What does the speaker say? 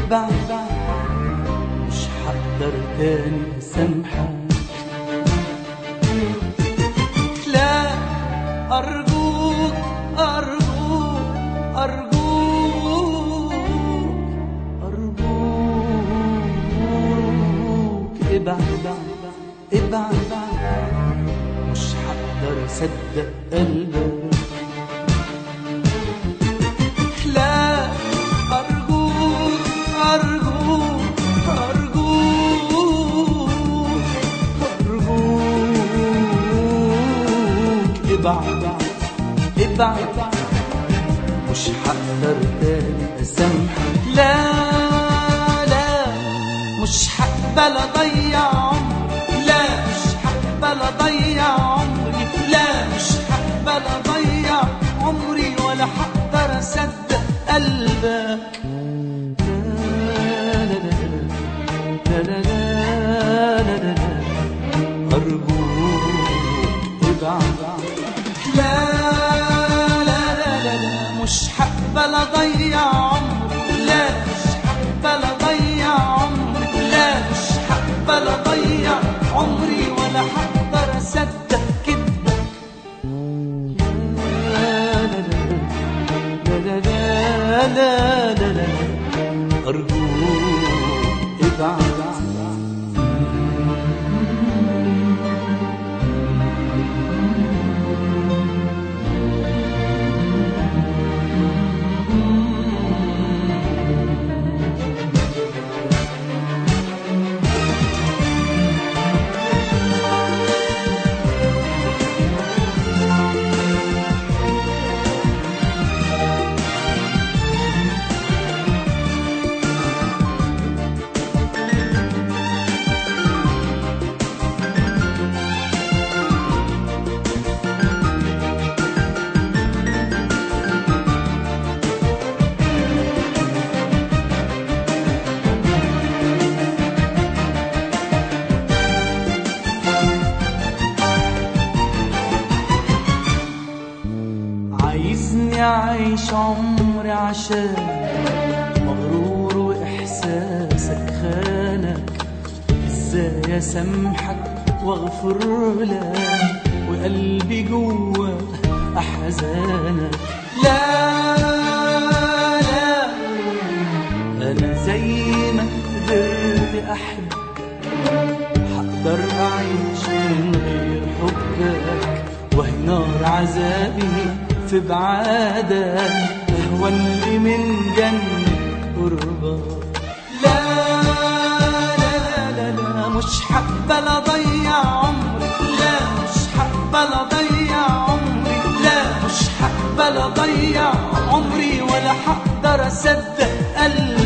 ابعد مش هقدر تاني اسامحك. لا أرجوك أرجوك أرجوك أرجوك ابعد ابعد مش هقدر أصدق قلبك. لا أرجوك أرجوك أرجوك أرجوك ابعد ابعد مش هقدر تاني أسامحك. لا لا مش هقبل أضيع عمري، لا مش هقبل أضيع عمري، لا مش هقبل أضيع عمري ولا هقدر أصدق قلبك. لا لا لا لا لا لا أرجوك ابعد. لا لا لا لا مش هقبل أضيع عمري، لا مش هقبل أضيع عمري، لا مش هقبل أضيع عمري ولا هقدر أصدق كدبك. لا لا لا لا لا أرجوك ابعد. عايزني أعيش عمري عشانك، مغرور وإحساسك خانك، إزاي أسامحك وأغفر لك وقلبي جوا أحزانك. لا لا أنا زي ما قدرت أحبك هقدر أعيش من غير حبك، وهي نار عذابي في بعادك أهون لي من جنة قربك. لا لا لا لا مش هقبل أضيع عمري، لا مش هقبل أضيع عمري، لا مش هقبل أضيع عمري ولا هقدر أصدق قلبي.